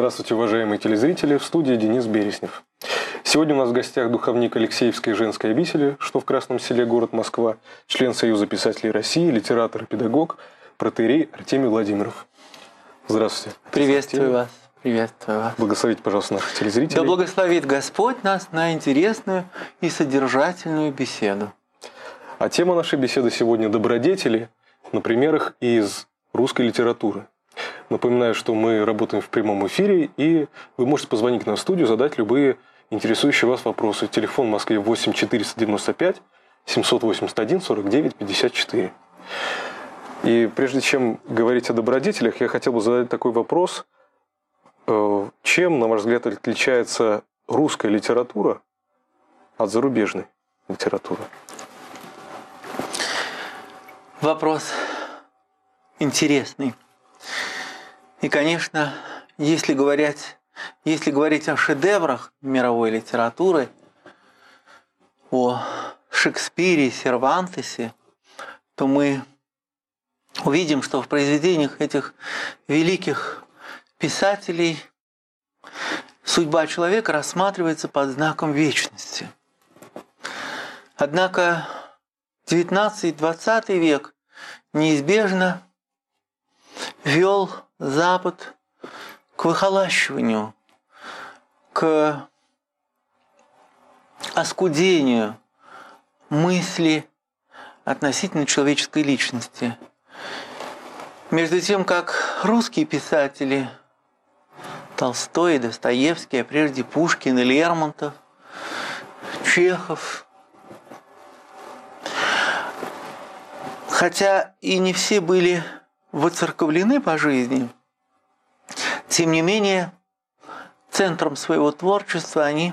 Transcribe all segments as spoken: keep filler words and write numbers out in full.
Здравствуйте, уважаемые телезрители, в студии Денис Береснев. Сегодня у нас в гостях духовник Алексеевской женской обители, что в Красном Селе, город Москва, член Союза писателей России, литератор и педагог, протоиерей Артемий Владимиров. Здравствуйте. Приветствую вас. Приветствую вас. Благословите, пожалуйста, наших телезрителей. Да благословит Господь нас на интересную и содержательную беседу. А тема нашей беседы сегодня – добродетели на примерах из русской литературы. Напоминаю, что мы работаем в прямом эфире, и вы можете позвонить к нам в студию, задать любые интересующие вас вопросы. Телефон в Москве восемь четыреста девяносто пять семьсот восемьдесят один сорок девять пятьдесят четыре. И прежде чем говорить о добродетелях, я хотел бы задать такой вопрос. Чем, на ваш взгляд, отличается русская литература от зарубежной литературы? Вопрос интересный. И, конечно, если говорить, если говорить о шедеврах мировой литературы, о Шекспире, Сервантесе, то мы увидим, что в произведениях этих великих писателей судьба человека рассматривается под знаком вечности. Однако девятнадцатый-двадцатый век неизбежно вел Запад к выхолащиванию, к оскудению мысли относительно человеческой личности. Между тем, как русские писатели Толстой, Достоевский, а прежде Пушкин и Лермонтов, Чехов, хотя и не все были воцерковлены по жизни, тем не менее, центром своего творчества они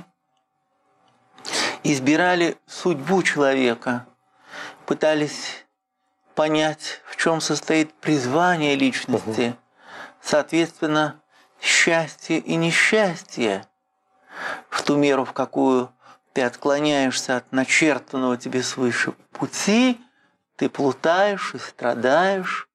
избирали судьбу человека, пытались понять, в чем состоит призвание личности, соответственно, счастье и несчастье, в ту меру, в какую ты отклоняешься от начертанного тебе свыше пути, ты плутаешь и страдаешь.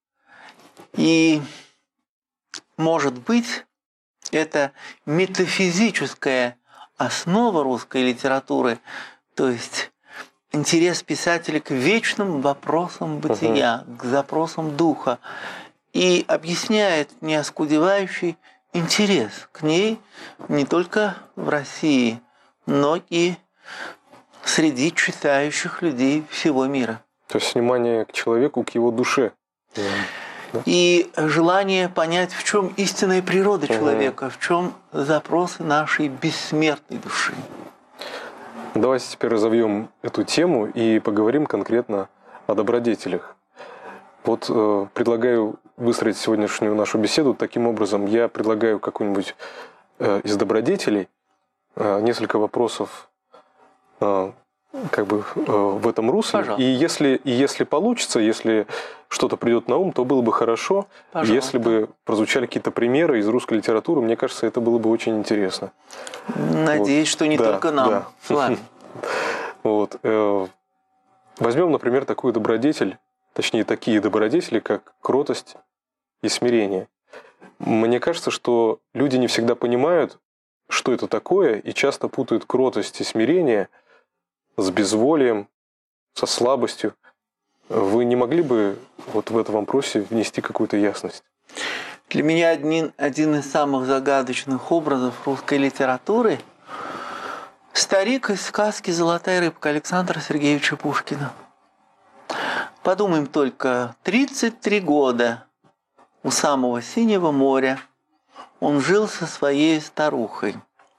И, может быть, это метафизическая основа русской литературы, то есть интерес писателя к вечным вопросам бытия, uh-huh. к запросам духа, и объясняет неоскудевающий интерес к ней не только в России, но и среди читающих людей всего мира. То есть внимание к человеку, к его душе. Да. И желание понять, в чем истинная природа человека, угу. в чем запросы нашей бессмертной души. Давайте теперь разовьем эту тему и поговорим конкретно о добродетелях. Вот э, предлагаю выстроить сегодняшнюю нашу беседу таким образом. Я предлагаю какой-нибудь э, из добродетелей, э, несколько вопросов э, как бы э, в этом русле. И если, и если получится, если что-то придет на ум, то было бы хорошо, Пожалуйста. Если бы прозвучали какие-то примеры из русской литературы. Мне кажется, это было бы очень интересно. Надеюсь, вот. что не да, только нам да. с вами. Вот. Возьмем, например, такую добродетель, точнее, такие добродетели, как кротость и смирение. Мне кажется, что люди не всегда понимают, что это такое, и часто путают кротость и смирение с безволием, со слабостью. Вы не могли бы вот в этом вопросе внести какую-то ясность? Для меня один, один из самых загадочных образов русской литературы – старик из сказки «Золотая рыбка» Александра Сергеевича Пушкина. Подумаем только, тридцать три года у самого Синего моря он жил со своей старухой.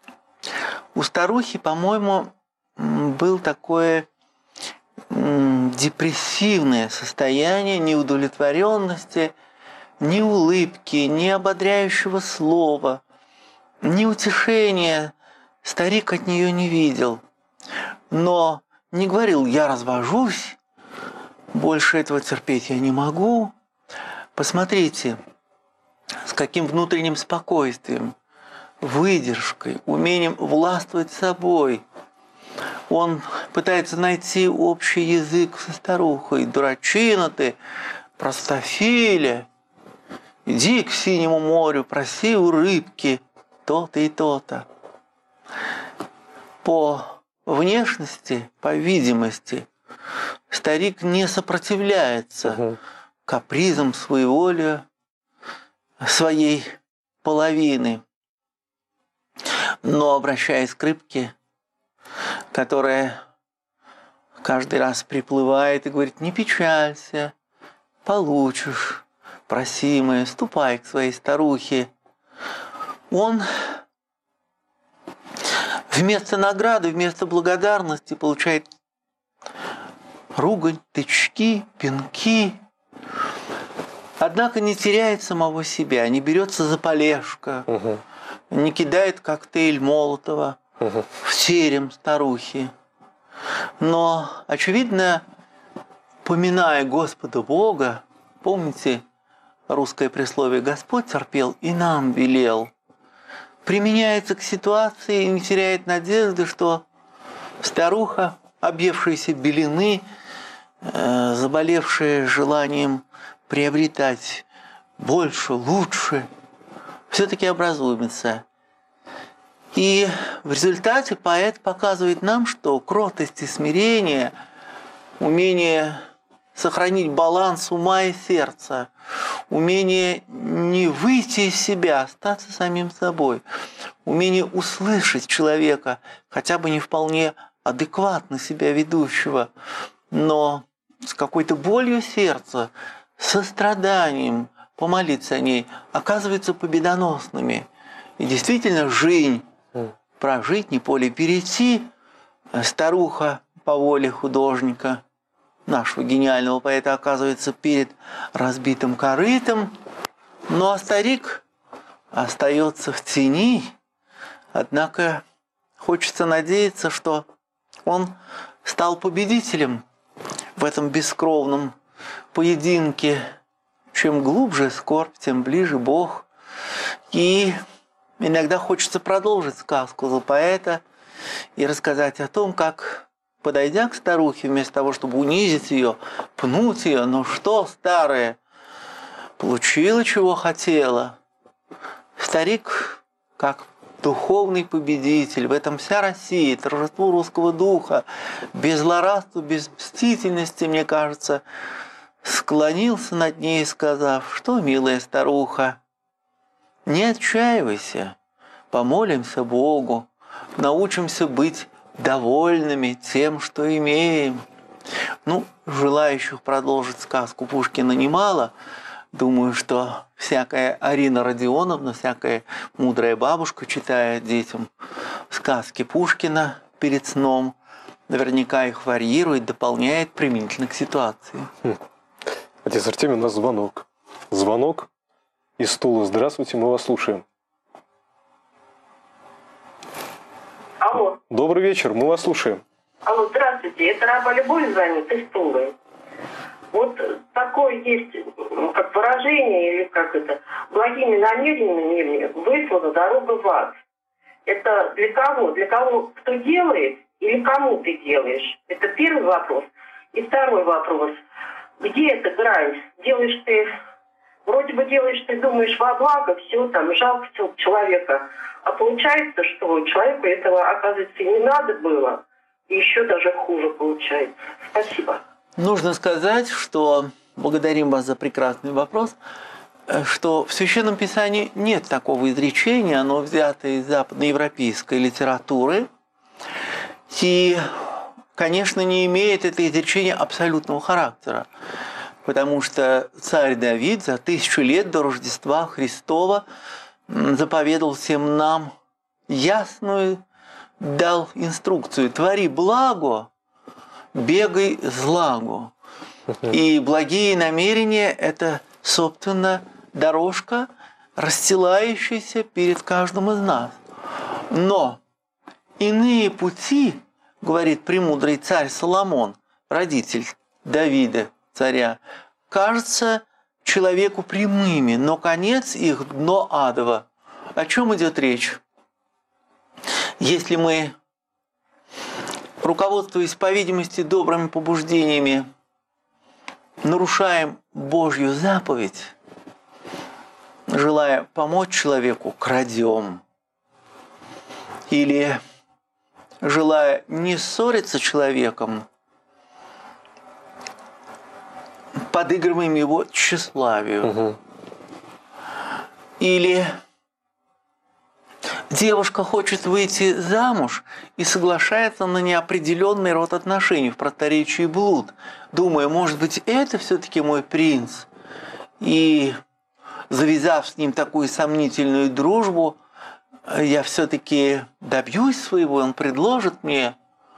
У старухи, по-моему, было такое депрессивное состояние неудовлетворенности, ни улыбки, ни ободряющего слова, ни утешения старик от нее не видел. Но не говорил: «Я развожусь, больше этого терпеть я не могу». Посмотрите, с каким внутренним спокойствием, выдержкой, умением властвовать собой он пытается найти общий язык со старухой. «Дурачина ты, простофиля, иди к Синему морю, проси у рыбки то-то и то-то. По внешности, по видимости, старик не сопротивляется угу. капризам своеволия своей половины. Но, обращаясь к рыбке, которая каждый раз приплывает и говорит: не печалься, получишь просимое, ступай к своей старухе. Он вместо награды, вместо благодарности получает ругань, тычки, пинки. Однако не теряет самого себя, не берется за полежка, угу. не кидает коктейль Молотова угу. в терем старухи. Но, очевидно, поминая Господа Бога, помните русское присловие «Господь терпел и нам велел», применяется к ситуации и не теряет надежды, что старуха, объевшаяся белины, э, заболевшая желанием приобретать больше, лучше, все-таки образумится. И в результате поэт показывает нам, что кротость и смирение, умение сохранить баланс ума и сердца, умение не выйти из себя, остаться самим собой, умение услышать человека, хотя бы не вполне адекватно себя ведущего, но с какой-то болью сердца, состраданием помолиться о ней, оказываются победоносными. И действительно, жизнь прожить, не поле перейти, старуха по воле художника, нашего гениального поэта, оказывается перед разбитым корытом, ну а старик остается в тени. Однако хочется надеяться, что он стал победителем в этом бескровном поединке. Чем глубже скорбь, тем ближе Бог. И иногда хочется продолжить сказку за поэта и рассказать о том, как, подойдя к старухе, вместо того, чтобы унизить ее, пнуть ее, ну что, старая, получила, чего хотела. Старик, как духовный победитель, в этом вся Россия, торжество русского духа, без злорадства, без мстительности, мне кажется, склонился над ней, сказав: что, милая старуха, не отчаивайся, помолимся Богу, научимся быть довольными тем, что имеем. Ну, желающих продолжить сказку Пушкина немало. Думаю, что всякая Арина Родионовна, всякая мудрая бабушка, читая детям сказки Пушкина перед сном, наверняка их варьирует, дополняет применительно к ситуации. Хм. Отец Артемий, у нас звонок. Звонок из стула. Здравствуйте, мы вас слушаем. Алло. Добрый вечер, мы вас слушаем. Алло, здравствуйте. Это раба Любовь звонит из Тулы. Вот такое есть как выражение, или как это, благими намерениями выслана дорога в ад. Это для кого? Для кого, кто делает, или кому ты делаешь? Это первый вопрос. И второй вопрос. Где эта грань? Делаешь ты, вроде бы делаешь ты, думаешь во благо, все, там, жалко человека. А получается, что человеку этого, оказывается, и не надо было. И еще даже хуже получается. Спасибо. Нужно сказать, что, благодарим вас за прекрасный вопрос, что в Священном Писании нет такого изречения, оно взято из западноевропейской литературы. И, конечно, не имеет это изречение абсолютного характера, потому что царь Давид за тысячу лет до Рождества Христова заповедал всем нам ясную, дал инструкцию: твори благо, бегай злагу. И благие намерения – это, собственно, дорожка, расстилающаяся перед каждым из нас. Но иные пути, говорит премудрый царь Соломон, родитель Давида, царя, кажется человеку прямыми, но конец их – дно адово. О чем идет речь? Если мы, руководствуясь, по видимости, добрыми побуждениями, нарушаем Божью заповедь, желая помочь человеку, крадем, Или, желая не ссориться с человеком, подыгрываем его тщеславию. Угу. Или девушка хочет выйти замуж и соглашается на неопределенный род отношений в просторечии блуд, думая, может быть, это все-таки мой принц. И завязав с ним такую сомнительную дружбу, я все-таки добьюсь своего, он предложит мне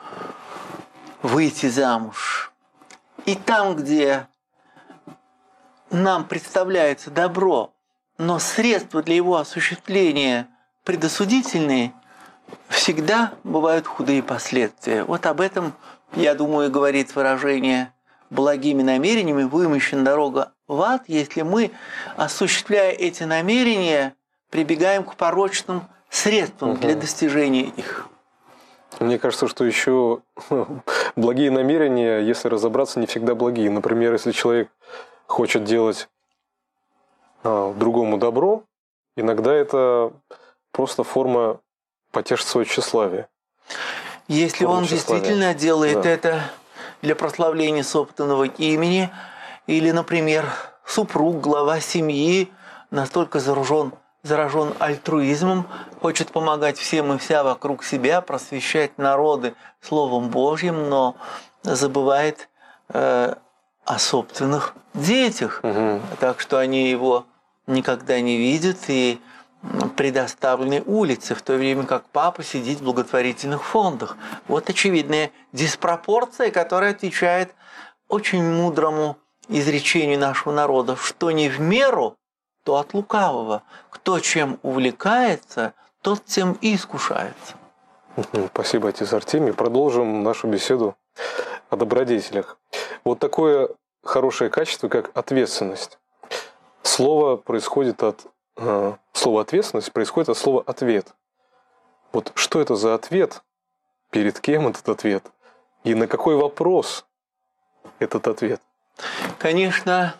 выйти замуж. И там, где нам представляется добро, но средства для его осуществления предосудительные, всегда бывают худые последствия. Вот об этом, я думаю, говорит выражение «благими намерениями вымощена дорога в ад», если мы, осуществляя эти намерения, прибегаем к порочным средствам угу. для достижения их. Мне кажется, что еще благие намерения, если разобраться, не всегда благие. Например, если человек хочет делать а, другому добро, иногда это просто форма потешить свое тщеславие. Если форма он тщеславия. Действительно делает да. это для прославления собственного имени, или, например, супруг, глава семьи, настолько заражен, заражен альтруизмом, хочет помогать всем и вся вокруг себя, просвещать народы Словом Божьим, но забывает э, о собственных детях, угу. так что они его никогда не видят и предоставлены улице, в то время как папа сидит в благотворительных фондах. Вот очевидная диспропорция, которая отвечает очень мудрому изречению нашего народа, что не в меру, то от лукавого. Кто чем увлекается, тот тем и искушается. Спасибо, отец Артемий. Продолжим нашу беседу о добродетелях. Вот такое хорошее качество, как ответственность. Слово происходит от э, слово ответственность происходит от слова ответ. Вот что это за ответ? Перед кем этот ответ? И на какой вопрос этот ответ? Конечно,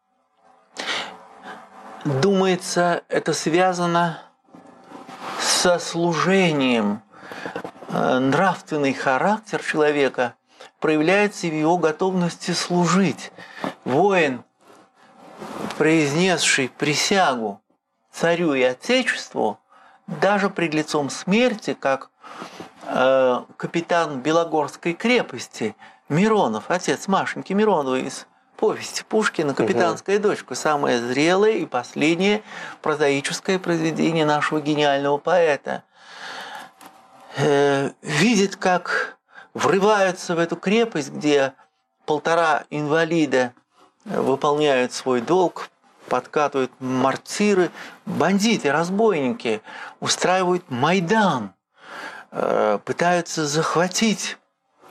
думается, это связано со служением. Нравственный характер человека проявляется в его готовности служить. Воин, произнесший присягу царю и отечеству, даже пред лицом смерти, как э, капитан Белогорской крепости Миронов, отец Машеньки Мироновой из повести Пушкина «Капитанская угу. дочка», самое зрелое и последнее прозаическое произведение нашего гениального поэта, э, видит, как врываются в эту крепость, где полтора инвалида выполняют свой долг, подкатывают мортиры, бандиты, разбойники, устраивают Майдан, пытаются захватить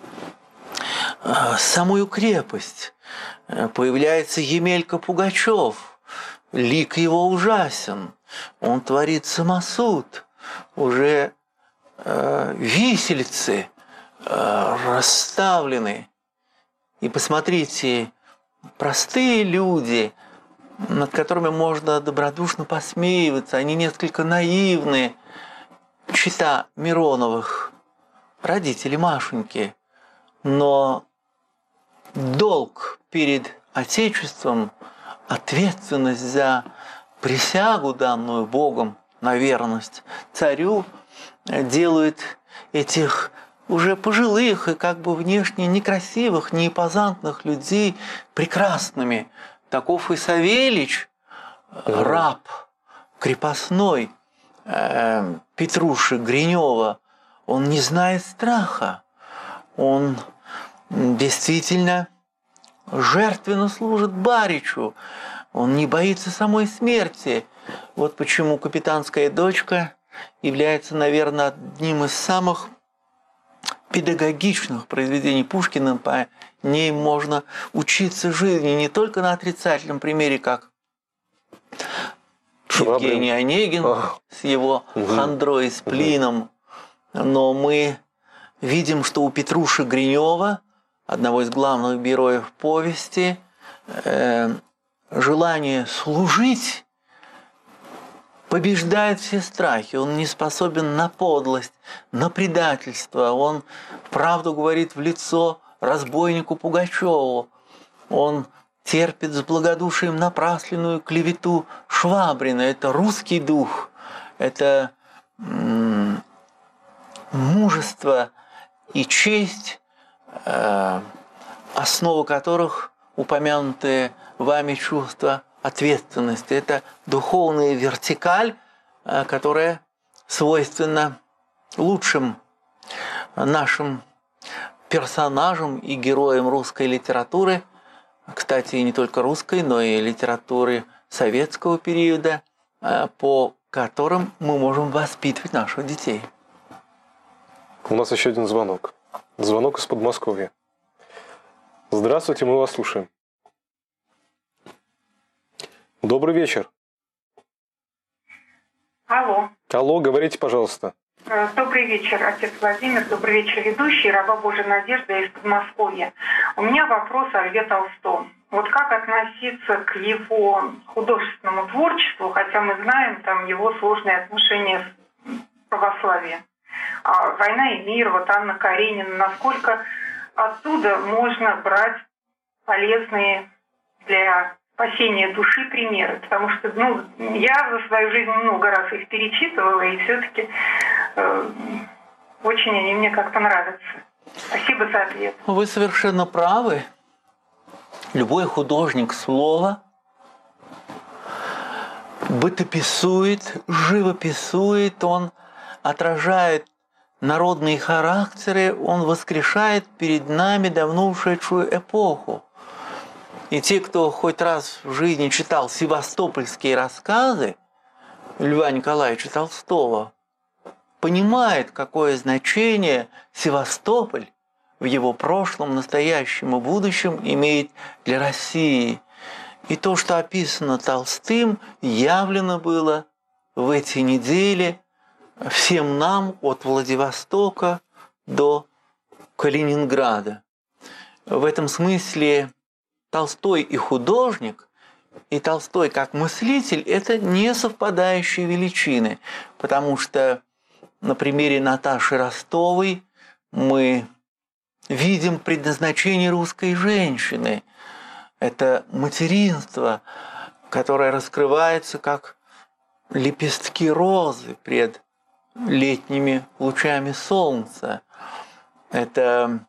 самую крепость. Появляется Емелька Пугачев, лик его ужасен, он творит самосуд, уже висельцы расставлены. И посмотрите, простые люди, над которыми можно добродушно посмеиваться, они несколько наивны. Чета Мироновых, родители Машеньки, но долг перед Отечеством, ответственность за присягу, данную Богом на верность царю, делают этих уже пожилых и как бы внешне некрасивых, неимпозантных людей прекрасными. Таков и Савельич, раб крепостной э, Петруши Гринева, он не знает страха, он действительно жертвенно служит баричу, он не боится самой смерти. Вот почему «Капитанская дочка» является, наверное, одним из самых педагогичных произведений Пушкина. По ней можно учиться жизни не только на отрицательном примере, как Швабрин. Евгений Онегин а. с его угу. хандрой, сплином, но мы видим, что у Петруши Гринева, одного из главных героев повести, э, желание служить побеждает все страхи, он не способен на подлость, на предательство, он правду говорит в лицо разбойнику Пугачеву, он терпит с благодушием напрасленную клевету Швабрина. Это русский дух, это м- мужество и честь, э- основа которых упомянутые вами чувства ответственности. Это духовная вертикаль, э- которая свойственна лучшим нашим персонажам и героям русской литературы, кстати, и не только русской, но и литературы советского периода, по которым мы можем воспитывать наших детей. У нас еще один звонок. Звонок из Подмосковья. Здравствуйте, мы вас слушаем. Добрый вечер. Алло. Алло, говорите, пожалуйста. Добрый вечер, отец Владимир. Добрый вечер, ведущий. Раба Божья Надежда из Подмосковья. У меня вопрос о Льве Толстом. Вот как относиться к его художественному творчеству, хотя мы знаем там его сложные отношения с православием. А «Война и мир», вот Анна Каренина, насколько оттуда можно брать полезные для спасения души примеры, потому что ну, я за свою жизнь много раз их перечитывала, и все-таки э, очень они мне как-то нравятся. Спасибо за ответ. Вы совершенно правы. Любой художник слова бытописует, живописует, он отражает народные характеры, он воскрешает перед нами давно ушедшую эпоху. И те, кто хоть раз в жизни читал севастопольские рассказы Льва Николаевича Толстого, понимает, какое значение Севастополь в его прошлом, настоящем и будущем имеет для России. И то, что описано Толстым, явлено было в эти недели всем нам от Владивостока до Калининграда. В этом смысле Толстой и художник, и Толстой как мыслитель – это не совпадающие величины, потому что на примере Наташи Ростовой мы видим предназначение русской женщины. Это материнство, которое раскрывается как лепестки розы пред летними лучами солнца. Это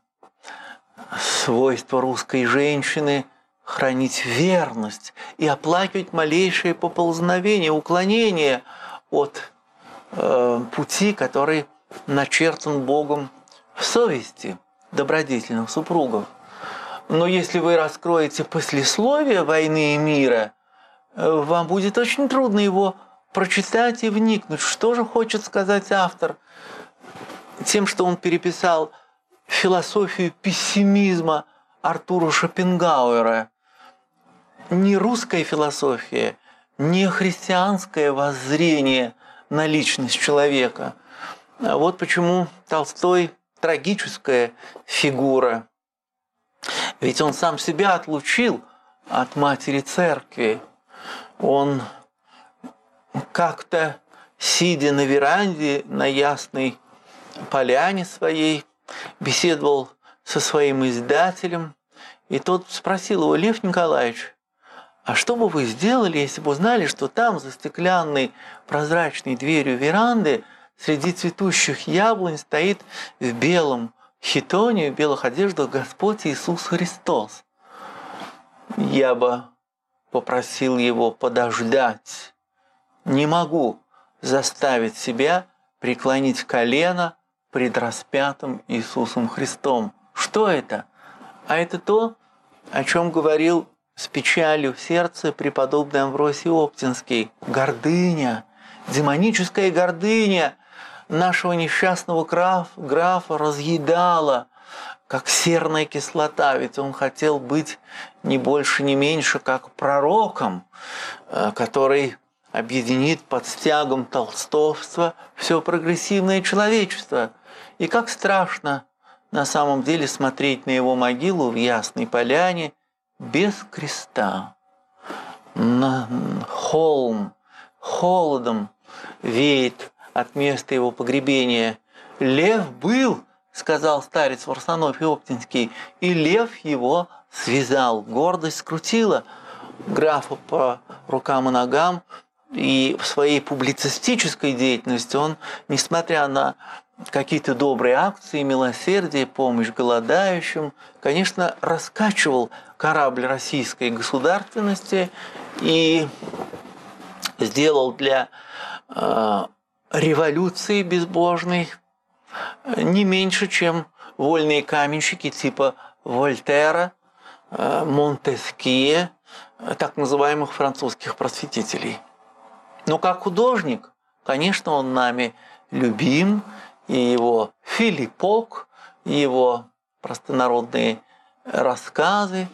свойство русской женщины хранить верность и оплакивать малейшее поползновение, уклонение от э, пути, который начертан Богом в совести добродетельных супругов. Но если вы раскроете послесловие «Войны и мира», вам будет очень трудно его прочитать и вникнуть, что же хочет сказать автор тем, что он переписал философию пессимизма Артура Шопенгауэра. Не русская философия, не христианское воззрение на личность человека. Вот почему Толстой трагическая фигура. Ведь он сам себя отлучил от матери церкви. Он как-то, сидя на веранде на ясной поляне своей, беседовал со своим издателем, и тот спросил его: Лев Николаевич, а что бы вы сделали, если бы узнали, что там, за стеклянной прозрачной дверью веранды, среди цветущих яблонь стоит в белом хитоне, в белых одеждах Господь Иисус Христос? Я бы попросил его подождать. Не могу заставить себя преклонить колено пред распятым Иисусом Христом. Что это? А это то, о чем говорил с печалью в сердце преподобный Амвросий Оптинский. Гордыня, демоническая гордыня нашего несчастного граф, графа разъедала, как серная кислота, ведь он хотел быть не больше, не меньше, как пророком, который объединит под стягом толстовства все прогрессивное человечество. И как страшно на самом деле смотреть на его могилу в Ясной Поляне без креста. На холм, холодом веет от места его погребения. «Лев был, — сказал старец Варсонофий Оптинский, — и лев его связал». Гордость скрутила графа по рукам и ногам, и в своей публицистической деятельности он, несмотря на какие-то добрые акции, милосердие, помощь голодающим, конечно, раскачивал корабль российской государственности и сделал для э, революции безбожной не меньше, чем вольные каменщики типа Вольтера, э, Монтескье, так называемых французских просветителей. Но как художник, конечно, он нами любим, и его Филиппок, и его простонародные рассказы,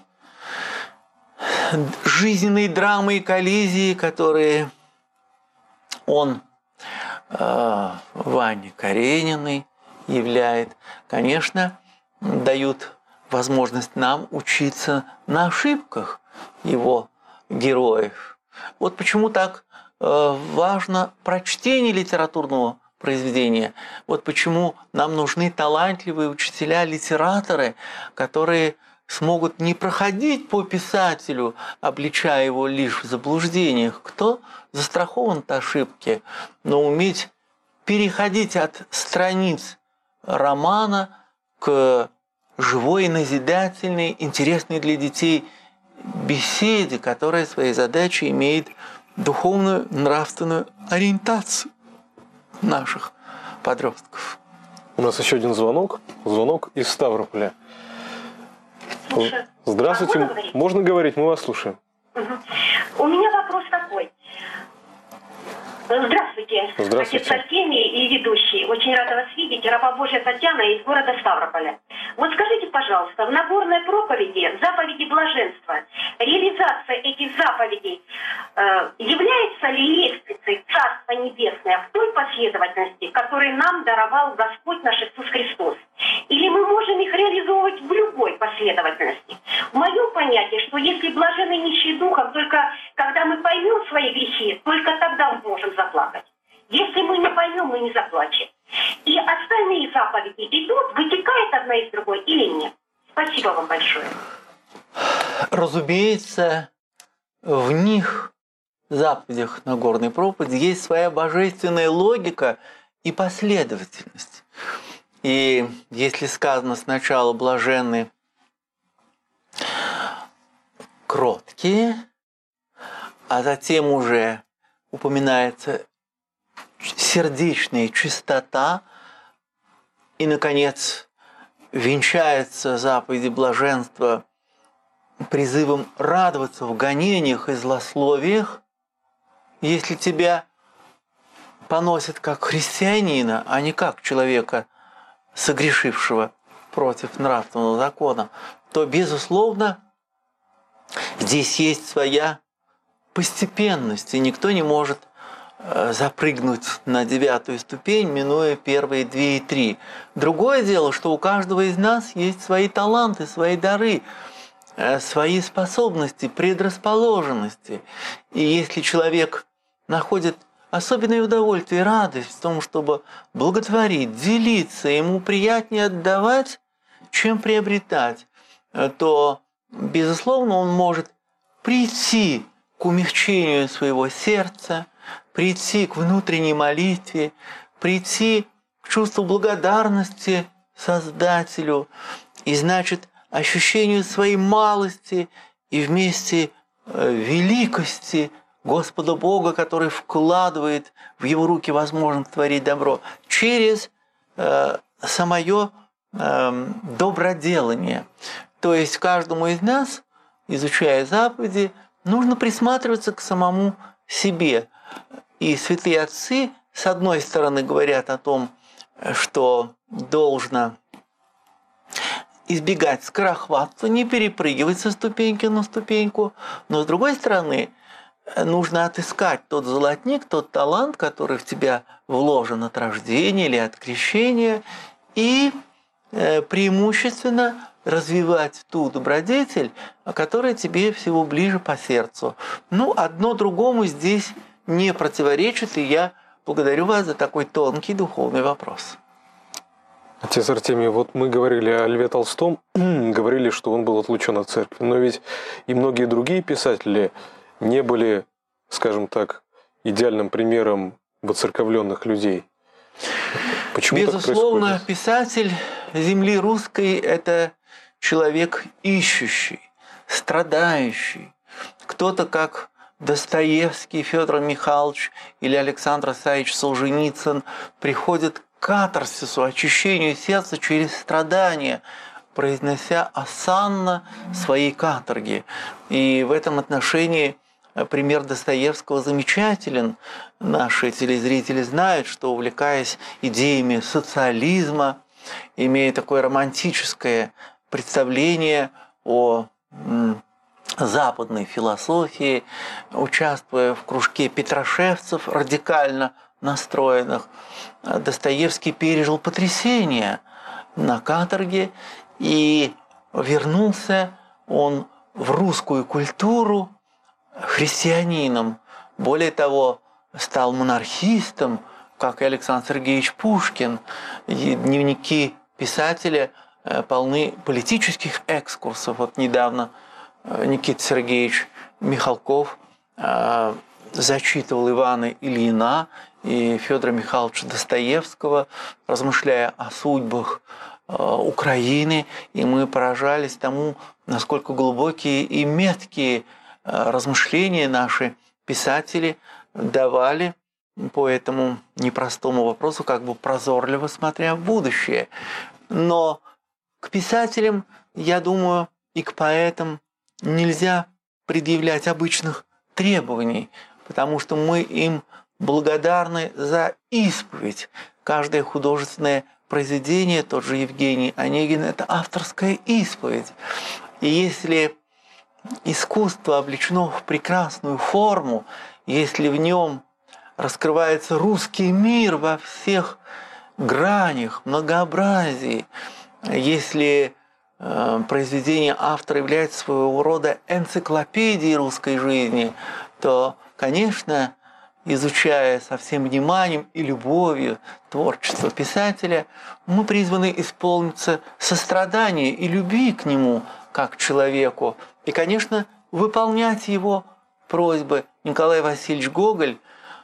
жизненные драмы и коллизии, которые он э, Ване Карениной являет, конечно, дают возможность нам учиться на ошибках его героев. Вот почему так э, важно прочтение литературного произведения. Вот почему нам нужны талантливые учителя-литераторы, которые смогут не проходить по писателю, обличая его лишь в заблуждениях, кто застрахован от ошибки, но уметь переходить от страниц романа к живой, назидательной, интересной для детей беседе, которая своей задачей имеет духовную, нравственную ориентацию наших подростков. У нас еще один звонок. Звонок из Ставрополя. Слушай, Здравствуйте. а можно говорить? Можно говорить, мы вас слушаем. Угу. У меня вопрос такой. Здравствуйте, Здравствуйте. отец Артемий и ведущий. Очень рада вас видеть. Раба Божья Татьяна из города Ставрополя. Вот скажите, пожалуйста, в Нагорной проповеди заповеди блаженства, реализация этих заповедей э, является ли лестницей Царства Небесное в той последовательности, которую нам даровал Господь наш Иисус Христос? Или мы можем их реализовывать в любой последовательности? В моем понятии, что если блаженны нищие духом, только когда мы поймем свои грехи, только тогда мы можем заплакать. Если мы не поймем, мы не заплачем. И остальные заповеди идут, вытекает одна из другой или нет? Спасибо вам большое. Разумеется, в них, заповедях Нагорной проповеди, есть своя божественная логика и последовательность. И если сказано сначала блаженны кроткие, а затем уже упоминается сердечная чистота, и, наконец, венчается заповеди блаженства призывом радоваться в гонениях и злословиях, если тебя поносят как христианина, а не как человека, согрешившего против нравственного закона, то, безусловно, здесь есть своя постепенность, и никто не может запрыгнуть на девятую ступень, минуя первые две и три. Другое дело, что у каждого из нас есть свои таланты, свои дары, свои способности, предрасположенности. И если человек находит особенное удовольствие и радость в том, чтобы благотворить, делиться, ему приятнее отдавать, чем приобретать, то, безусловно, он может прийти к умягчению своего сердца, прийти к внутренней молитве, прийти к чувству благодарности Создателю и, значит, ощущению своей малости и вместе великости Господа Бога, который вкладывает в его руки возможность творить добро через э, самое э, доброделание. То есть каждому из нас, изучая заповеди, нужно присматриваться к самому себе. И святые отцы, с одной стороны, говорят о том, что должно избегать скорохватства, не перепрыгивать со ступеньки на ступеньку, но с другой стороны, нужно отыскать тот золотник, тот талант, который в тебя вложен от рождения или от крещения, и преимущественно развивать ту добродетель, которая тебе всего ближе по сердцу. Ну, одно другому здесь не противоречит, и я благодарю вас за такой тонкий духовный вопрос. Отец Артемий, вот мы говорили о Льве Толстом, говорили, что он был отлучен от церкви, но ведь и многие другие писатели не были, скажем так, идеальным примером воцерковленных людей. Почему Безусловно, так происходит? писатель земли русской – это человек ищущий, страдающий. Кто-то, как Достоевский, Федор Михайлович или Александр Исаевич Солженицын, приходит к катарсису, очищению сердца через страдания, произнося осанно свои каторги. И в этом отношении пример Достоевского замечателен. Наши телезрители знают, что, увлекаясь идеями социализма, имея такое романтическое представление о западной философии, участвуя в кружке петрошевцев, радикально настроенных, Достоевский пережил потрясение на каторге, и вернулся он в русскую культуру христианином. Более того, стал монархистом, как и Александр Сергеевич Пушкин. И дневники писателя полны политических экскурсов. Вот недавно Никита Сергеевич Михалков зачитывал Ивана Ильина и Федора Михайловича Достоевского, размышляя о судьбах Украины, и мы поражались тому, насколько глубокие и меткие размышления наши писатели давали по этому непростому вопросу, как бы прозорливо смотря в будущее. Но к писателям, я думаю, и к поэтам нельзя предъявлять обычных требований, потому что мы им благодарны за исповедь. Каждое художественное произведение, тот же Евгений Онегин, это авторская исповедь. И если искусство облечено в прекрасную форму, если в нем раскрывается русский мир во всех гранях, многообразии, если э, произведение автора является своего рода энциклопедией русской жизни, то, конечно, изучая со всем вниманием и любовью творчество писателя, мы призваны исполниться сострадания и любви к нему, как к человеку, и, конечно, выполнять его просьбы. Николай Васильевич Гоголь,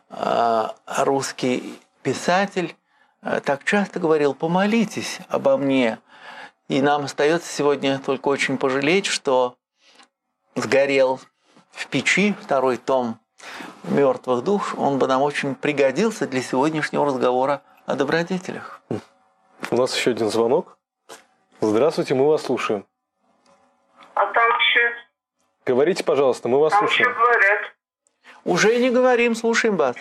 русский писатель, так часто говорил: «Помолитесь обо мне». И нам остается сегодня только очень пожалеть, что сгорел в печи второй том «Мертвых душ». Он бы нам очень пригодился для сегодняшнего разговора о добродетелях. У нас еще один звонок. Здравствуйте, мы вас слушаем. А там еще... Говорите, пожалуйста, мы вас Там слушаем. еще говорят. Уже не говорим, слушаем вас.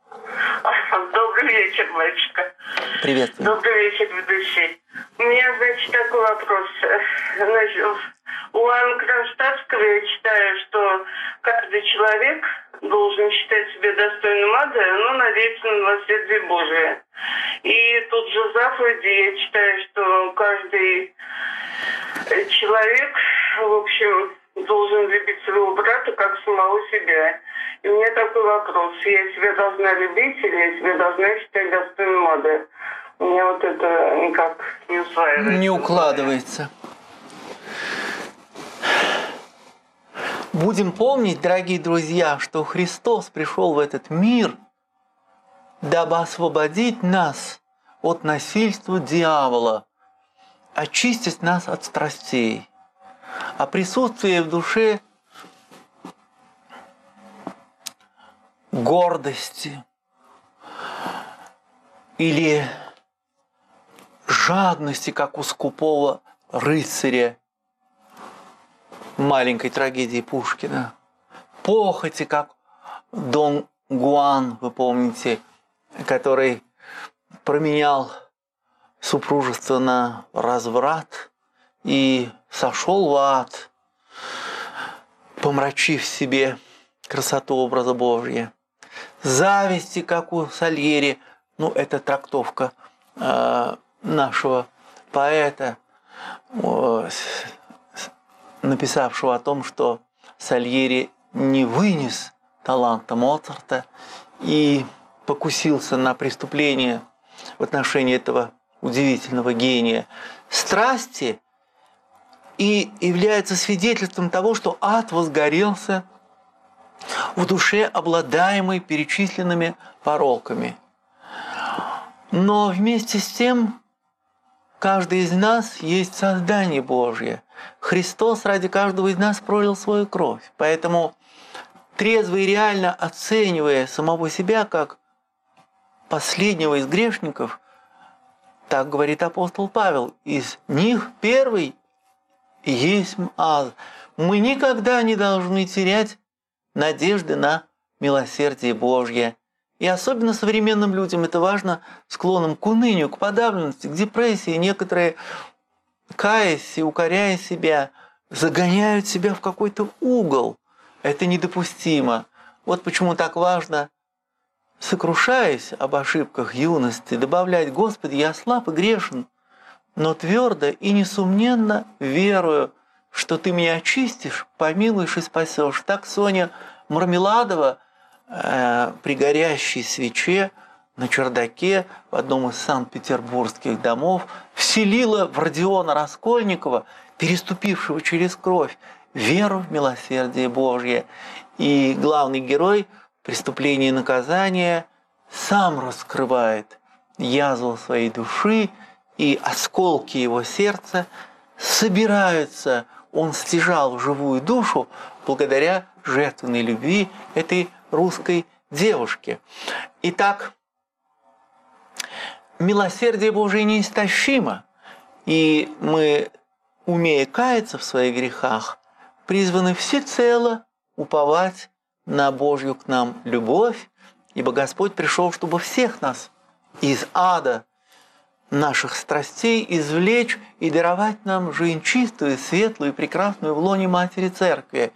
Добрый вечер, батюшка. Приветствую. Добрый вечер, ведущий. У меня, значит, такой вопрос. Значит, у Иоанна Кронштадтского я читаю, что каждый человек должен считать себя достойным ада, но надеяться на милосердие Божие. И тут же в заповеди я читаю, что каждый человек, в общем, должен любить своего брата как самого себя. И у меня такой вопрос. Я себя должна любить или я себя должна считать достойным ада? У меня вот это никак не усваивается. Не укладывается. Будем помнить, дорогие друзья, что Христос пришел в этот мир, дабы освободить нас от насильства дьявола, очистить нас от страстей. А присутствие в душе гордости или жадности, как у скупого рыцаря в маленькой трагедии Пушкина, похоти, как Дон Гуан, вы помните, который променял супружество на разврат и сошел в ад, помрачив себе красоту образа Божия. Зависти, как у Сальери, ну, это трактовка э, нашего поэта, э, написавшего о том, что Сальери не вынес таланта Моцарта и покусился на преступление в отношении этого удивительного гения страсти и является свидетельством того, что ад возгорелся в душе, обладаемой перечисленными пороками. Но вместе с тем каждый из нас есть создание Божье. Христос ради каждого из нас пролил свою кровь. Поэтому, трезво и реально оценивая самого себя как последнего из грешников, так говорит апостол Павел, из них первый есть ад. Мы никогда не должны терять надежды на милосердие Божье. И особенно современным людям это важно, склонным к унынию, к подавленности, к депрессии. Некоторые, каясь и укоряя себя, загоняют себя в какой-то угол. Это недопустимо. Вот почему так важно, сокрушаясь об ошибках юности, добавлять: «Господи, я слаб и грешен, но твердо и несомненно верую, что Ты меня очистишь, помилуешь и спасешь». Так Соня Мармеладова э, при горящей свече на чердаке в одном из санкт-петербургских домов вселила в Родиона Раскольникова, переступившего через кровь, веру в милосердие Божье. И главный герой «Преступление и наказание» сам раскрывает язву своей души, и осколки его сердца собираются. Он стяжал живую душу благодаря жертвенной любви этой русской девушки. Итак, милосердие Божие неистощимо, и мы, умея каяться в своих грехах, призваны всецело уповать на Божью к нам любовь, ибо Господь пришел, чтобы всех нас из ада наших страстей извлечь и даровать нам жизнь чистую, светлую и прекрасную в лоне Матери Церкви.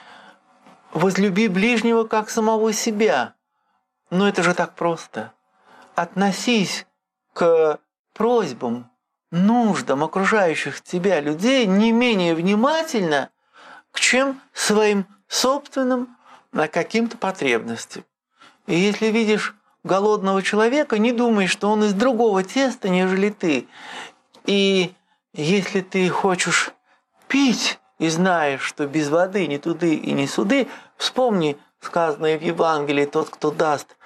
Возлюби ближнего, как самого себя. Но это же так просто. Относись к просьбам, нуждам окружающих тебя людей не менее внимательно, чем своим собственным каким-то потребностям. И если видишь голодного человека, не думай, что он из другого теста, нежели ты. И если ты хочешь пить и знаешь, что без воды ни туды и ни суды, вспомни сказанное в Евангелии: тот, кто даст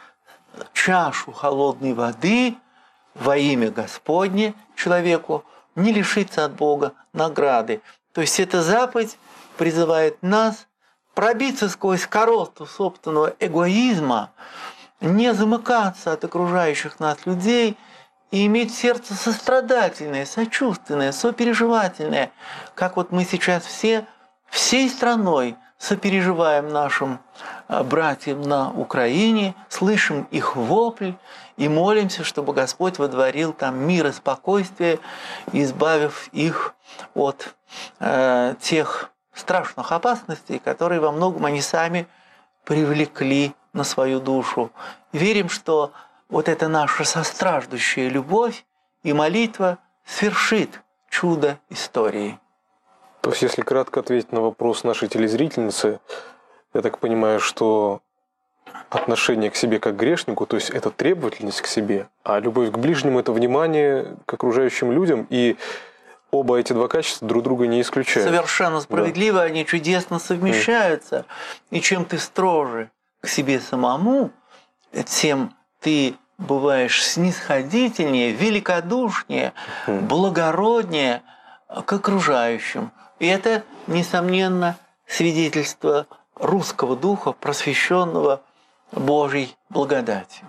чашу холодной воды во имя Господне человеку, не лишится от Бога награды. То есть эта заповедь призывает нас пробиться сквозь коросту собственного эгоизма, не замыкаться от окружающих нас людей и иметь сердце сострадательное, сочувственное, сопереживательное, как вот мы сейчас все, всей страной сопереживаем нашим братьям на Украине, слышим их вопль и молимся, чтобы Господь водворил там мир и спокойствие, избавив их от э, тех страшных опасностей, которые во многом они сами привлекли на свою душу. Верим, что вот эта наша состраждущая любовь и молитва свершит чудо истории. То есть, если кратко ответить на вопрос нашей телезрительницы, я так понимаю, что отношение к себе как к грешнику, то есть это требовательность к себе, а любовь к ближнему – это внимание к окружающим людям, и оба эти два качества друг друга не исключают. Совершенно справедливо, да. Они чудесно совмещаются. И чем ты строже к себе самому, тем ты бываешь снисходительнее, великодушнее, благороднее к окружающим. И это, несомненно, свидетельство русского духа, просвещенного Божьей благодатью.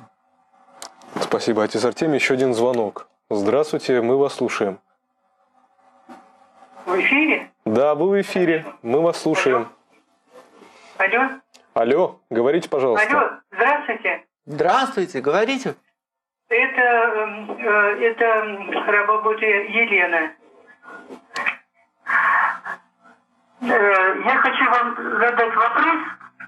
Спасибо, отец Артемий. Еще один звонок. Здравствуйте, мы вас слушаем. В эфире? Да, вы в эфире. Мы вас слушаем. Алло? Алло, говорите, пожалуйста. Алло, здравствуйте. Здравствуйте, говорите. Это, э, это раба Божия Елена. Э, я хочу вам задать вопрос.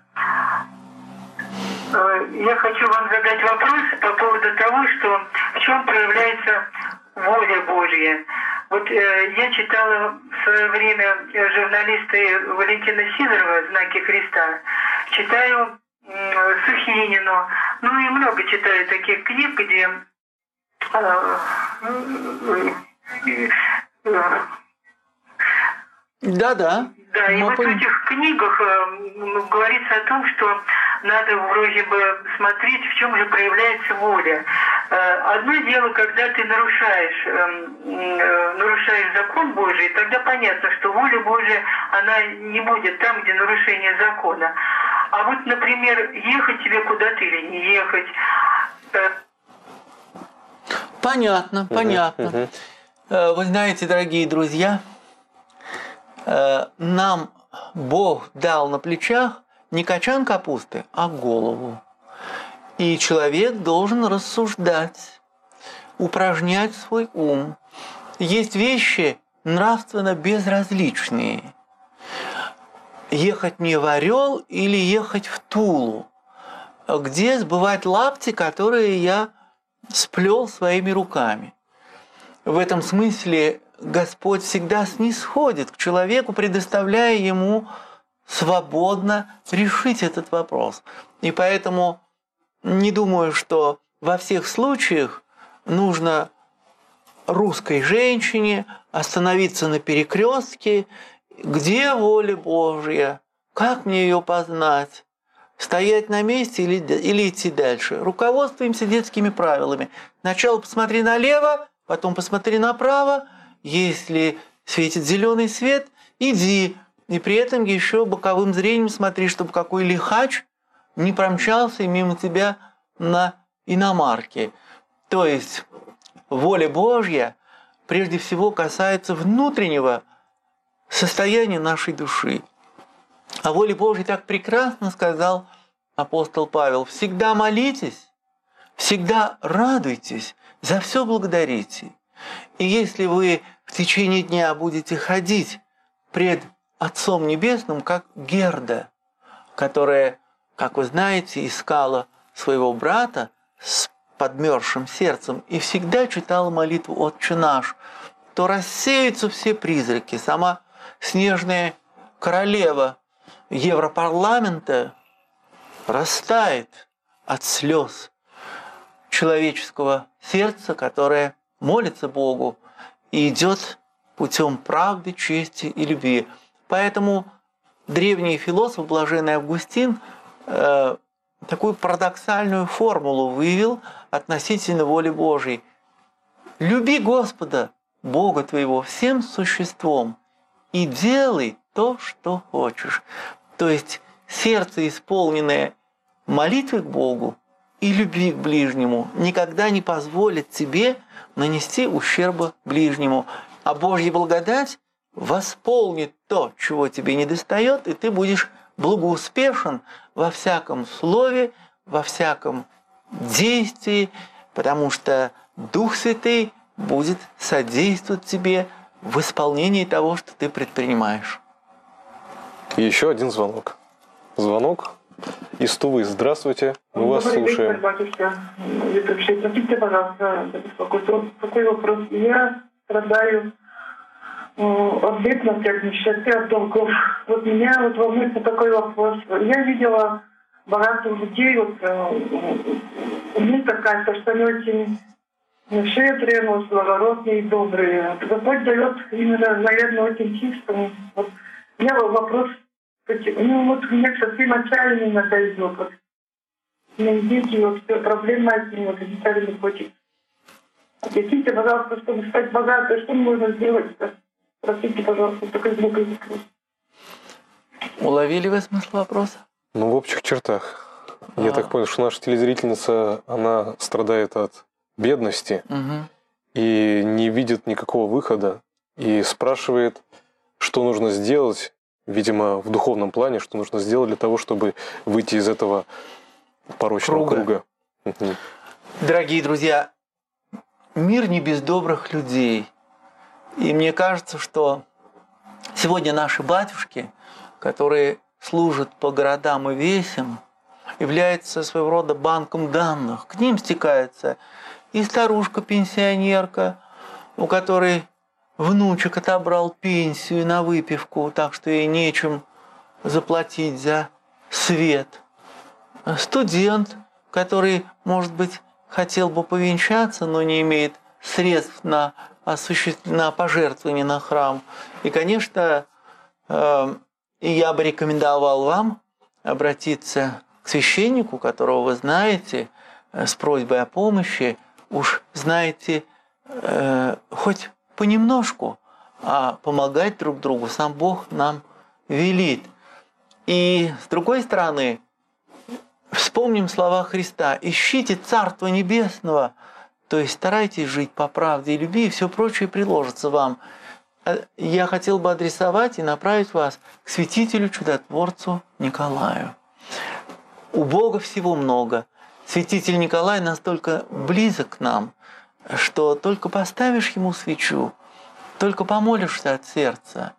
Э, я хочу вам задать вопрос по поводу того, что в чем проявляется воля Божья. Вот э, я читала в свое время журналиста Валентина Сидорова «Знаки Христа». Читаю Сухинину. Ну и много читаю таких книг, где Да-да. Да, и Мы вот в поняли. этих книгах э, говорится о том, что надо вроде бы смотреть, в чем же проявляется воля. Э, одно дело, когда ты нарушаешь, э, э, нарушаешь закон Божий, тогда понятно, что воля Божия, она не будет там, где нарушение закона. А вот, например, ехать тебе куда-то или не ехать. Э, Понятно, понятно. мгм. Э, Вы знаете, дорогие друзья, э, нам Бог дал на плечах не качан капусты, а голову. И человек должен рассуждать, упражнять свой ум. Есть вещи нравственно безразличные. Ехать мне в Орел или ехать в Тулу, где сбывать лапти, которые я сплел своими руками. В этом смысле Господь всегда снисходит к человеку, предоставляя ему свободно решить этот вопрос. И поэтому не думаю, что во всех случаях нужно русской женщине остановиться на перекрестке, где воля Божья, как мне ее познать, стоять на месте или, или идти дальше. Руководствуемся детскими правилами. Сначала посмотри налево, потом посмотри направо. Если светит зеленый свет, иди. И при этом еще боковым зрением смотри, чтобы какой лихач не промчался мимо тебя на иномарке. То есть воля Божья прежде всего касается внутреннего состояния нашей души. О воле Божьей так прекрасно сказал апостол Павел: «Всегда молитесь, всегда радуйтесь, за все благодарите». И если вы в течение дня будете ходить пред Отцом Небесным, как Герда, которая, как вы знаете, искала своего брата с подмерзшим сердцем и всегда читала молитву «Отче наш», то рассеются все призраки. Сама снежная королева Европарламента растает от слез человеческого сердца, которое молится Богу и идет путем правды, чести и любви. Поэтому древний философ, блаженный Августин, э, такую парадоксальную формулу вывел относительно воли Божьей. «Люби Господа, Бога твоего, всем существом, и делай то, что хочешь». То есть сердце, исполненное молитвы к Богу и любви к ближнему, никогда не позволит тебе нанести ущерба ближнему. А Божья благодать восполнит то, чего тебе недостает, и ты будешь благоуспешен во всяком слове, во всяком действии, потому что Дух Святый будет содействовать тебе в исполнении того, что ты предпринимаешь. И еще один звонок. Звонок из Тувы. Здравствуйте, мы вас Добрый слушаем. вечер, батюшка. Ветровщик. Простите, пожалуйста, за беспокойство. Вот такой вопрос. Я страдаю э, от бедности, от нищеты, от долгов. Вот меня вот волнует такой вопрос. Я видела богатых людей, вот э, у них такая, что они очень щедрые, но благородные и добрые. Господь дает именно, наверное, очень чистым. Вот у меня вопрос. Ну вот у меня совсем отчаяние иногда идет. Вот. У меня дети, вот все проблемы с ними, вот отчаяние хочет. Объясните, пожалуйста, чтобы стать богатой, что можно сделать-то? Простите, пожалуйста, такой глупый вопрос. Уловили вы смысл вопроса? Ну, в общих чертах. Я А. так понял, что наша телезрительница, она страдает от бедности Угу. и не видит никакого выхода, и спрашивает, что нужно сделать, видимо, в духовном плане, что нужно сделать для того, чтобы выйти из этого порочного Круга. круга. Мгм. Дорогие друзья, мир не без добрых людей. И мне кажется, что сегодня наши батюшки, которые служат по городам и весям, являются своего рода банком данных. К ним стекается и старушка-пенсионерка, у которой внучек отобрал пенсию на выпивку, так что ей нечем заплатить за свет. студент, который, может быть, хотел бы повенчаться, но не имеет средств на, осуществ... на пожертвование на храм. И, конечно, э, я бы рекомендовал вам обратиться к священнику, которого вы знаете, э, с просьбой о помощи. Уж знаете, э, хоть понемножку, а помогать друг другу сам Бог нам велит. И с другой стороны, вспомним слова Христа: «Ищите Царство Небесного», то есть старайтесь жить по правде и любви, и все прочее приложится вам. Я хотел бы адресовать и направить вас к святителю-чудотворцу Николаю. У Бога всего много. Святитель Николай настолько близок к нам, что только поставишь ему свечу, только помолишься от сердца,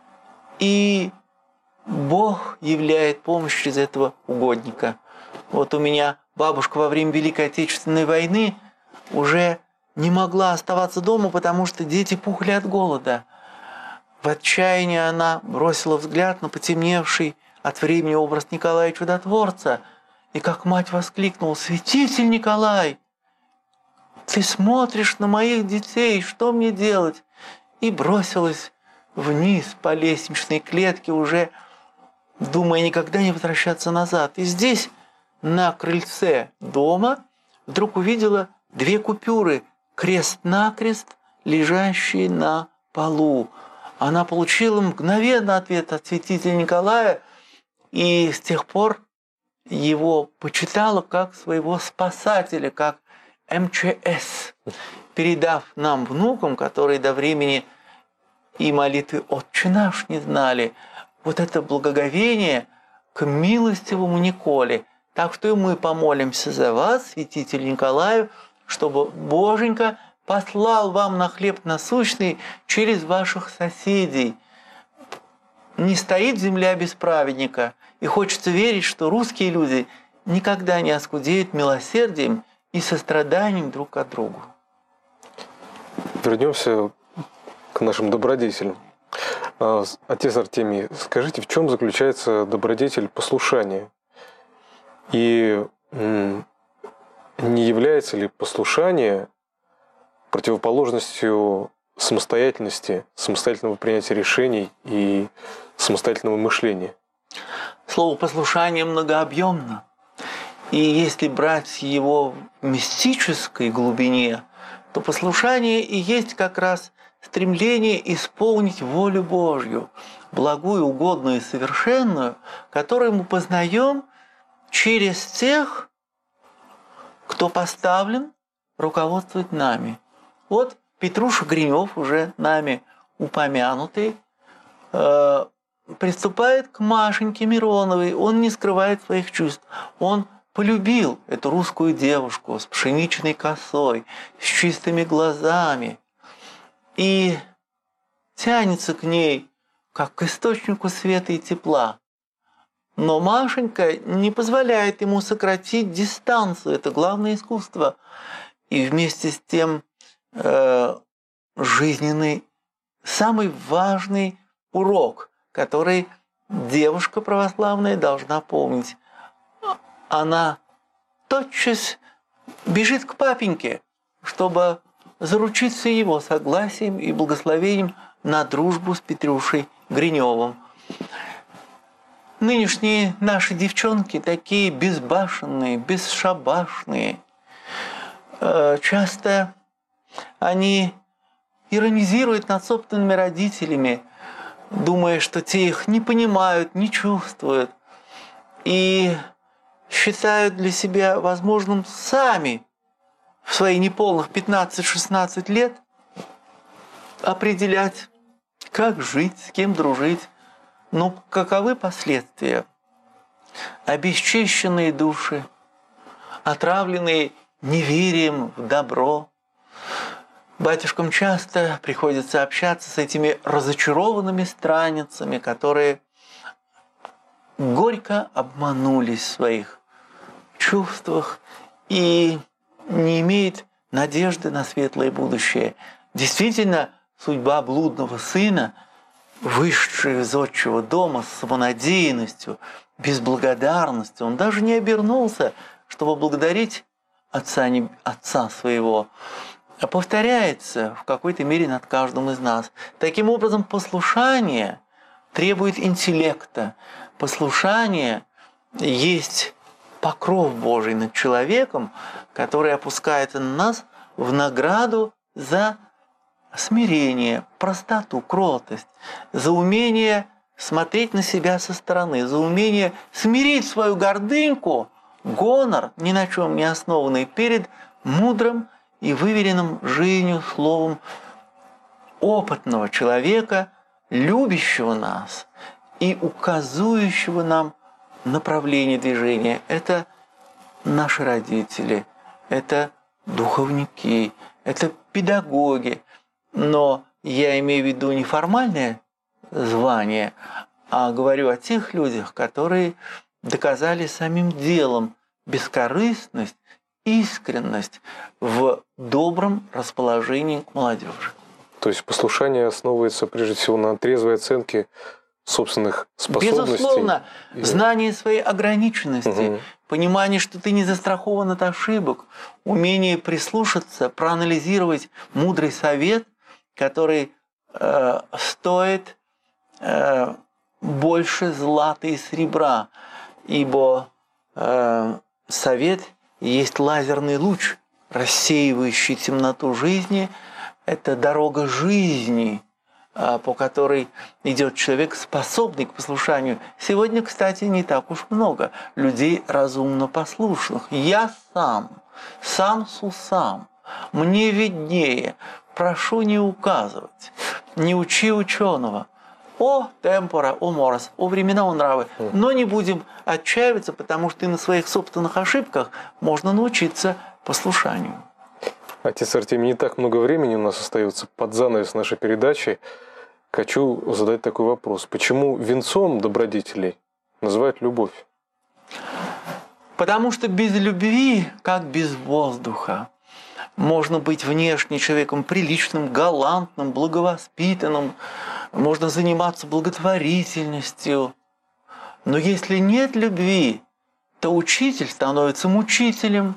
и Бог являет помощь через этого угодника. Вот у меня бабушка во время Великой Отечественной войны уже не могла оставаться дома, потому что дети пухли от голода. В отчаянии она бросила взгляд на потемневший от времени образ Николая Чудотворца, и как мать воскликнула: «Святитель Николай, ты смотришь на моих детей, что мне делать?» И бросилась вниз по лестничной клетке, уже думая никогда не возвращаться назад. И здесь, на крыльце дома, вдруг увидела две купюры, крест-накрест, лежащие на полу. Она получила мгновенно ответ от святителя Николая, и с тех пор его почитала как своего спасателя, как эм че эс, передав нам, внукам, которые до времени и молитвы «Отче наш» не знали, вот это благоговение к милостивому Николе. Так что и мы помолимся за вас, святитель Николаю, чтобы Боженька послал вам на хлеб насущный через ваших соседей. Не стоит земля без праведника, и хочется верить, что русские люди никогда не оскудеют милосердием и состраданием друг к другу. Вернемся к нашим добродетелям. Отец Артемий, скажите, в чем заключается добродетель послушания? И не является ли послушание противоположностью самостоятельности, самостоятельного принятия решений и самостоятельного мышления? Слово «послушание» многообъемно. И если брать его в мистической глубине, то послушание и есть как раз стремление исполнить волю Божью, благую, угодную и совершенную, которую мы познаем через тех, кто поставлен руководствовать нами. Вот Петруша Гринев, уже нами упомянутый, э, приступает к Машеньке Мироновой. Он не скрывает своих чувств. Он полюбил эту русскую девушку с пшеничной косой, с чистыми глазами, и тянется к ней, как к источнику света и тепла. Но Машенька не позволяет ему сократить дистанцию. Это главное искусство. И вместе с тем э, жизненный, самый важный урок, который девушка православная должна помнить. Она тотчас бежит к папеньке, чтобы заручиться его согласием и благословением на дружбу с Петрушей Гриневым. Нынешние наши девчонки такие безбашенные, бесшабашные. Часто они иронизируют над собственными родителями, думая, что те их не понимают, не чувствуют, и считают для себя возможным сами в свои неполных пятнадцать-шестнадцать лет определять, как жить, с кем дружить. Но каковы последствия? Обесчищенные души, отравленные неверием в добро. Батюшкам часто приходится общаться с этими разочарованными странницами, которые горько обманулись в своих чувствах и не имеют надежды на светлое будущее. Действительно, судьба блудного сына, вышедший из отчего дома с самонадеянностью, без благодарности. Он даже не обернулся, чтобы благодарить отца, не, отца своего. А повторяется в какой-то мере над каждым из нас. Таким образом, послушание требует интеллекта. Послушание есть покров Божий над человеком, который опускается на нас в награду за смирение, простоту, кротость, за умение смотреть на себя со стороны, за умение смирить свою гордыньку, гонор, ни на чем не основанный, перед мудрым и выверенным жизнью словом опытного человека, любящего нас и указывающего нам направление движения. Это наши родители, это духовники, это педагоги. Но я имею в виду не формальное звание, а говорю о тех людях, которые доказали самим делом бескорыстность, искренность в добром расположении к молодежи. То есть послушание основывается прежде всего на трезвой оценке собственных способностей. Безусловно, и... знание своей ограниченности, угу. понимание, что ты не застрахован от ошибок, умение прислушаться, проанализировать мудрый совет, который э, стоит э, больше злата и серебра, ибо э, совет есть лазерный луч, рассеивающий темноту жизни. Это дорога жизни, по которой идет человек, способный к послушанию. Сегодня, кстати, не так уж много людей разумно послушных. Я сам, сам с усам, мне виднее, прошу не указывать, не учи ученого. О темпора, о морос, о времена, о нравы. Но не будем отчаиваться, потому что и на своих собственных ошибках можно научиться послушанию. Отец Артемий, не так много времени у нас остается под занавес нашей передачи. Хочу задать такой вопрос. Почему венцом добродетелей называют любовь? Потому что без любви, как без воздуха. Можно быть внешне человеком приличным, галантным, благовоспитанным, можно заниматься благотворительностью. Но если нет любви, то учитель становится мучителем,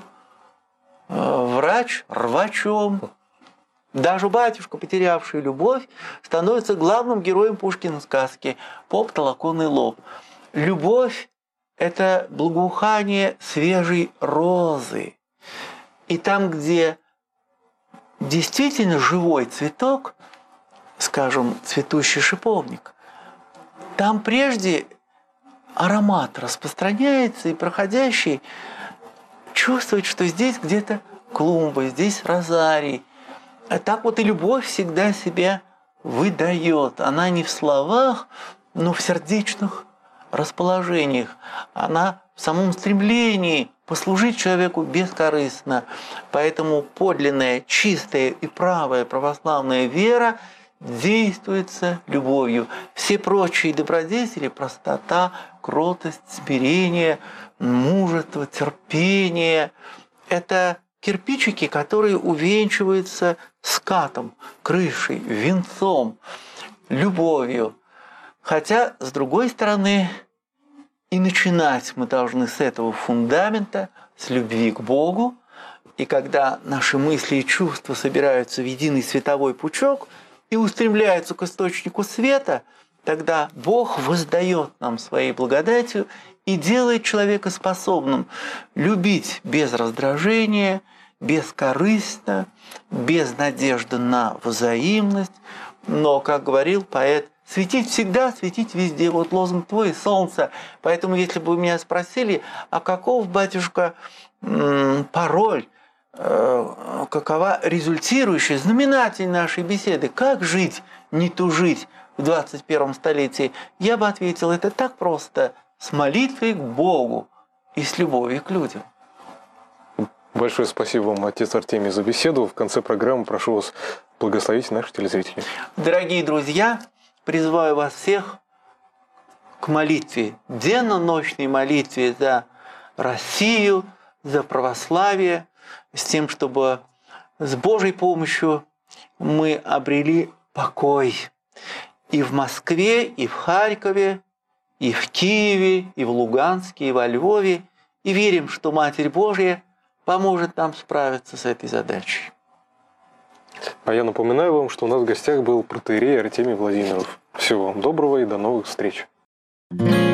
врач – рвачом. Даже батюшка, потерявший любовь, становится главным героем Пушкина сказки «Поп толоконный лоб». Любовь – это благоухание свежей розы. И там, где действительно живой цветок, скажем, цветущий шиповник, там прежде аромат распространяется, и проходящий чувствует, что здесь где-то клумба, здесь розарий. А так вот и любовь всегда себя выдает. Она не в словах, но в сердечных расположениях. Она в самом стремлении послужить человеку бескорыстно. Поэтому подлинная, чистая и правая православная вера действуется любовью. Все прочие добродетели – простота, кротость, смирение, мужество, терпение – это кирпичики, которые увенчиваются скатом, крышей, венцом, любовью. Хотя, с другой стороны, и начинать мы должны с этого фундамента, с любви к Богу. И когда наши мысли и чувства собираются в единый световой пучок и устремляются к источнику света, тогда Бог воздает нам своей благодатью и делает человека способным любить без раздражения, бескорыстно, без надежды на взаимность. Но, как говорил поэт, светить всегда, светить везде. Вот лозунг твой, солнце. Поэтому, если бы вы меня спросили, а каков, батюшка, пароль, какова результирующая, знаменатель нашей беседы, как жить, не тужить в двадцать первом столетии, я бы ответил, это так просто, с молитвой к Богу и с любовью к людям. Большое спасибо вам, отец Артемий, за беседу. В конце программы прошу вас благословить наших телезрителей. Дорогие друзья, призываю вас всех к молитве, денно-ночной молитве за Россию, за православие, с тем, чтобы с Божьей помощью мы обрели покой и в Москве, и в Харькове, и в Киеве, и в Луганске, и во Львове, и верим, что Матерь Божья поможет нам справиться с этой задачей. А я напоминаю вам, что у нас в гостях был протоиерей Артемий Владимиров. Всего вам доброго и до новых встреч. Thank you.